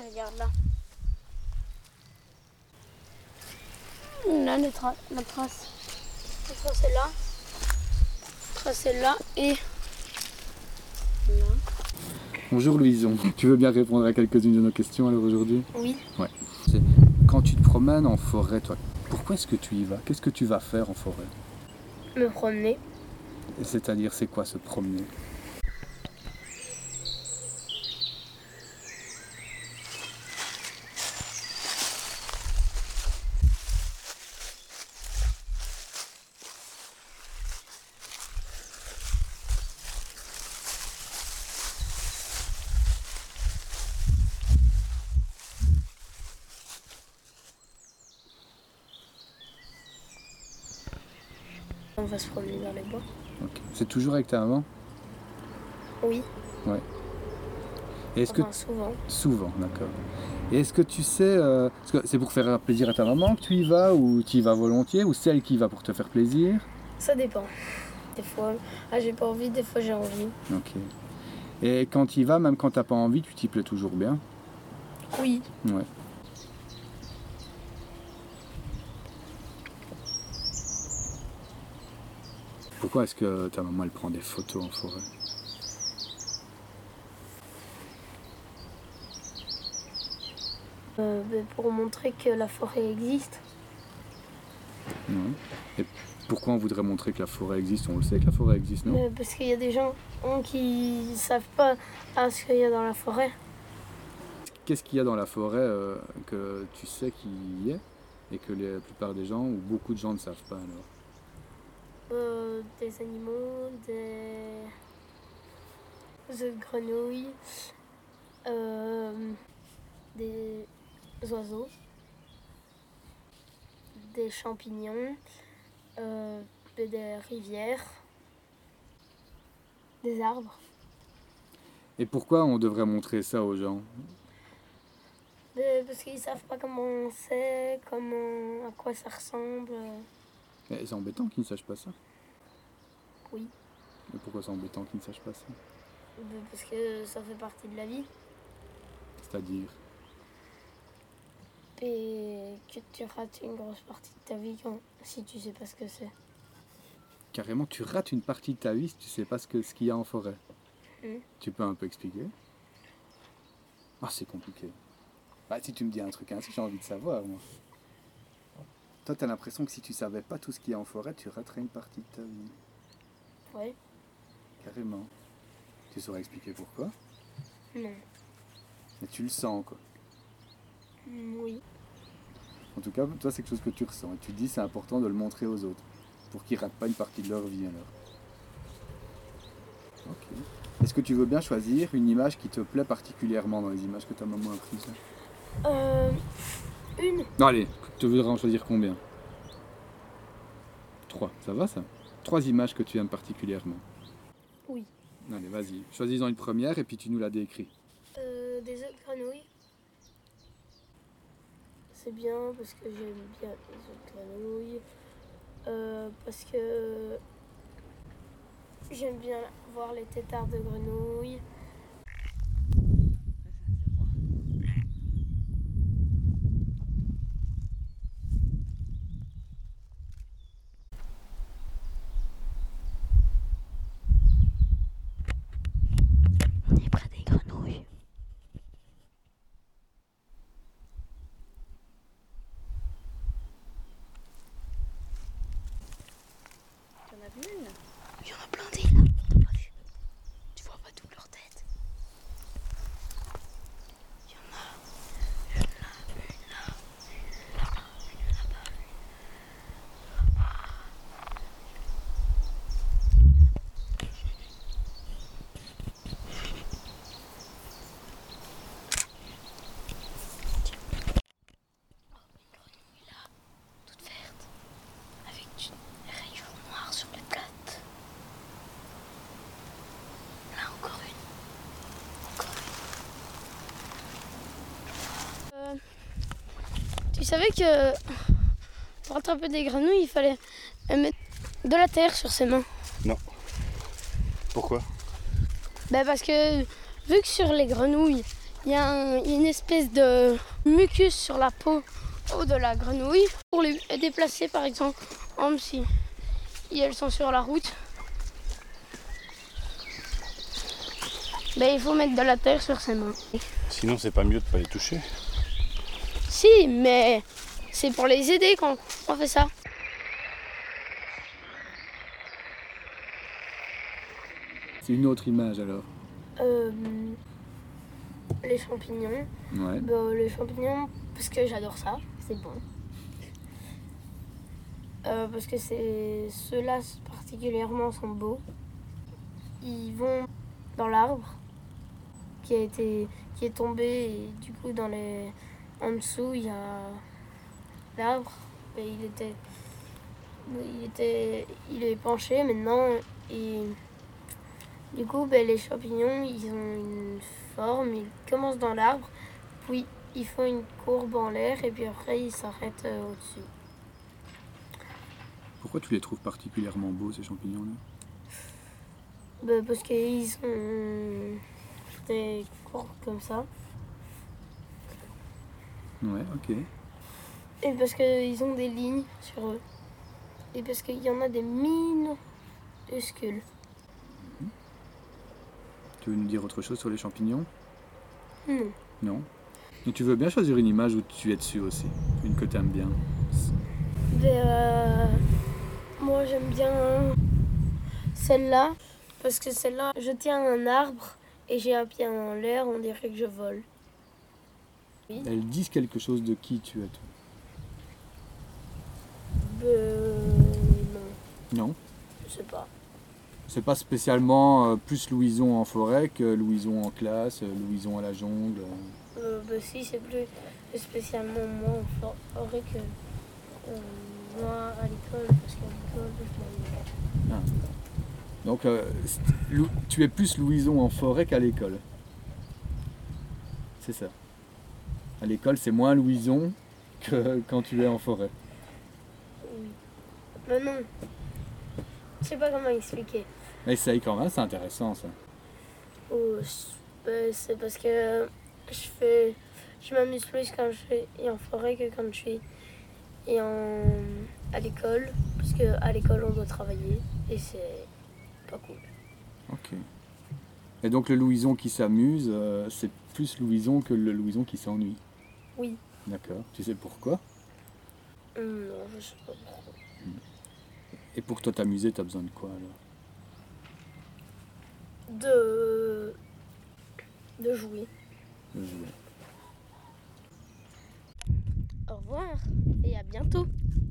regarde là. Là, la trace. La trace est là. La trace est là et là. Bonjour Louison, tu veux bien répondre à quelques-unes de nos questions alors aujourd'hui? Oui. Ouais. Quand tu te promènes en forêt, toi, pourquoi est-ce que tu y vas? Qu'est-ce que tu vas faire en forêt? Me promener. C'est-à-dire, c'est quoi se promener? On va se promener dans les bois. Okay. C'est toujours avec ta maman? Oui. Ouais. Et est-ce enfin, souvent. Souvent, d'accord. Et est-ce que tu sais, est-ce que c'est pour faire plaisir à ta maman que tu y vas, ou tu y vas volontiers, ou c'est elle qui y va pour te faire plaisir? Ça dépend. Des fois, j'ai pas envie, des fois j'ai envie. Ok. Et quand tu y vas, même quand t'as pas envie, tu t'y plais toujours bien? Oui. Ouais. Pourquoi est-ce que ta maman elle prend des photos en forêt? Pour montrer que la forêt existe. Ouais. Et pourquoi on voudrait montrer que la forêt existe? On le sait que la forêt existe, non? Parce qu'il y a des gens qui savent pas ce qu'il y a dans la forêt. Qu'est-ce qu'il y a dans la forêt que tu sais qu'il y est et que la plupart des gens ou beaucoup de gens ne savent pas alors? Des animaux, des œufs de grenouille, des oiseaux, des champignons, des rivières, des arbres. Et pourquoi on devrait montrer ça aux gens? Parce qu'ils savent pas comment c'est, à quoi ça ressemble. Et c'est embêtant qu'ils ne sachent pas ça. Oui. Mais pourquoi c'est embêtant qu'ils ne sachent pas ça? Parce que ça fait partie de la vie. C'est-à-dire? Et que tu rates une grosse partie de ta vie si tu sais pas ce que c'est. Carrément, tu rates une partie de ta vie si tu sais pas ce qu'il y a en forêt. Tu peux un peu expliquer? Ah, c'est compliqué. Bah, si tu me dis un truc ainsi, j'ai envie de savoir, moi. Toi, t'as l'impression que si tu savais pas tout ce qu'il y a en forêt, tu raterais une partie de ta vie. Oui. Carrément. Tu saurais expliquer pourquoi? Non. Mais tu le sens, quoi. Oui. En tout cas, toi, c'est quelque chose que tu ressens. Et tu te dis c'est important de le montrer aux autres. Pour qu'ils ratent pas une partie de leur vie, alors. Ok. Est-ce que tu veux bien choisir une image qui te plaît particulièrement dans les images que ta maman a prises? Une. Non, allez, tu voudrais en choisir combien? 3, ça va ça? 3 images que tu aimes particulièrement. Oui. Allez, vas-y, choisis-en une première et puis tu nous la décris. Des œufs de grenouille. C'est bien parce que j'aime bien les œufs de grenouille. Parce que j'aime bien voir les têtards de grenouille. On est près des grenouilles. Il y en a plein là. Il y en a plein des là. T'as pas vu? Tu vois pas toute leur tête. Il y en a une là, une là, une là-bas, une là-bas, une là-bas. Toute verte, avec une rayure noire sur les plates. Là, encore une. Encore une. Tu savais que pour attraper des grenouilles, il fallait mettre de la terre sur ses mains. Non. Pourquoi? Parce que vu que sur les grenouilles, il y a une espèce de mucus sur la peau de la grenouille. Pour les déplacer par exemple, si elles sont sur la route, il faut mettre de la terre sur ses mains. Sinon, c'est pas mieux de pas les toucher. Si, mais c'est pour les aider quand on fait ça. C'est une autre image alors. Les champignons. Ouais. Les champignons, parce que j'adore ça, c'est bon. Parce que ceux-là particulièrement sont beaux. Ils vont dans l'arbre qui est tombé et du coup en dessous il y a l'arbre. Il est penché maintenant et du coup les champignons ils ont une forme, ils commencent dans l'arbre, puis ils font une courbe en l'air et puis après ils s'arrêtent au-dessus. Pourquoi tu les trouves particulièrement beaux ces champignons-là? Parce qu'ils ont des courbes comme ça. Ouais, ok. Et parce qu'ils ont des lignes sur eux. Et parce qu'il y en a des minuscules. Tu veux nous dire autre chose sur les champignons? Non. Non. Et tu veux bien choisir une image où tu es dessus aussi, une que tu aimes bien? Moi j'aime bien celle-là. Parce que celle-là, je tiens un arbre et j'ai un pied en l'air, on dirait que je vole. Oui. Elles disent quelque chose de qui tu es, toi? Non. Non? Je sais pas. C'est pas spécialement plus Louison en forêt que Louison en classe, Louison à la jungle. Si, c'est plus spécialement moi en forêt que moi à l'école, parce qu'à l'école, je m'en vais. Donc tu es plus Louison en forêt qu'à l'école. C'est ça. À l'école, c'est moins Louison que quand tu es en forêt. Oui. Mais non. Je sais pas comment expliquer. Essaye quand même, c'est intéressant ça. C'est parce que je m'amuse plus quand je suis en forêt que quand je suis à l'école. Parce qu'à l'école, on doit travailler et c'est pas cool. Ok. Et donc le Louison qui s'amuse, c'est plus Louison que le Louison qui s'ennuie. Oui. D'accord. Tu sais pourquoi? Non, je sais pas pourquoi. Et pour toi t'amuser, t'as besoin de quoi alors? De jouer. De jouer. Au revoir et à bientôt.